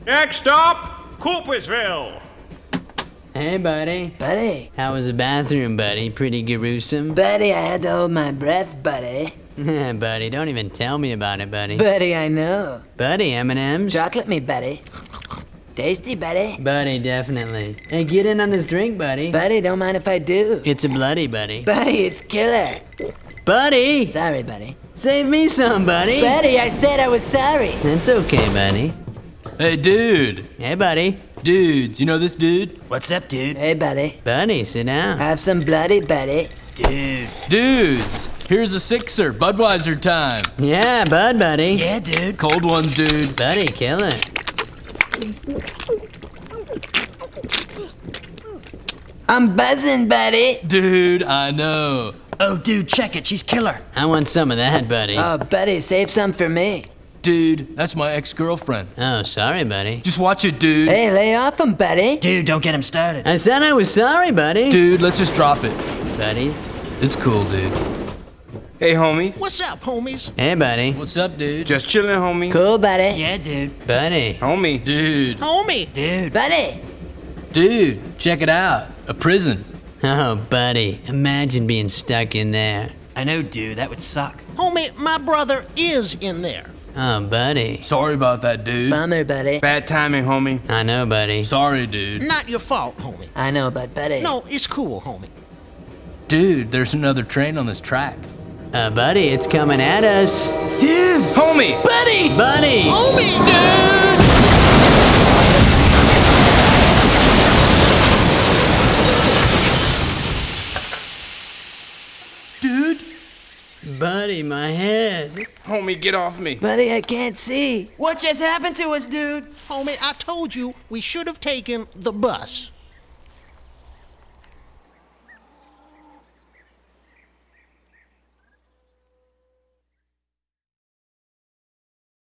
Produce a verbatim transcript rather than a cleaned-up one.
Next stop, Coopersville. Hey, buddy. Buddy. How was the bathroom, buddy? Pretty gruesome? Buddy, I had to hold my breath, buddy. Buddy, don't even tell me about it, buddy. Buddy, I know. Buddy, M and M's? Chocolate me, buddy. Tasty, buddy. Buddy, definitely. Hey, get in on this drink, buddy. Buddy, don't mind if I do. It's a bloody, buddy. Buddy, it's killer. Buddy! Sorry, buddy. Save me some, buddy. Buddy, I said I was sorry. It's okay, buddy. Hey, dude. Hey, buddy. Dudes, you know this dude? What's up, dude? Hey, buddy. Buddy, sit down. Have some bloody, buddy. Dude. Dudes, here's a sixer. Budweiser time. Yeah, bud, buddy. Yeah, dude. Cold ones, dude. Buddy, kill it. I'm buzzing, buddy. Dude, I know. Oh, dude, check it. She's killer. I want some of that, buddy. Oh, buddy, save some for me. Dude, that's my ex-girlfriend. Oh, sorry, buddy. Just watch it, dude. Hey, lay off him, buddy. Dude, don't get him started. I said I was sorry, buddy. Dude, let's just drop it. Buddies. It's cool, dude. Hey, homies. What's up, homies? Hey, buddy. What's up, dude? Just chilling, homie. Cool, buddy. Yeah, dude. Buddy. Homie. Dude. Homie. Dude. Buddy. Dude, check it out. A prison. Oh, buddy. Imagine being stuck in there. I know, dude. That would suck. Homie, my brother is in there. Oh, buddy. Sorry about that, dude. Bummer, buddy. Bad timing, homie. I know, buddy. Sorry, dude. Not your fault, homie. I know, but buddy. No, it's cool, homie. Dude, there's another train on this track. Uh, buddy, it's coming at us. Dude. Homie. Buddy. Buddy! Homie! Dude? Buddy, my head. Homie, get off me. Buddy, I can't see. What just happened to us, dude? Homie, I told you we should have taken the bus.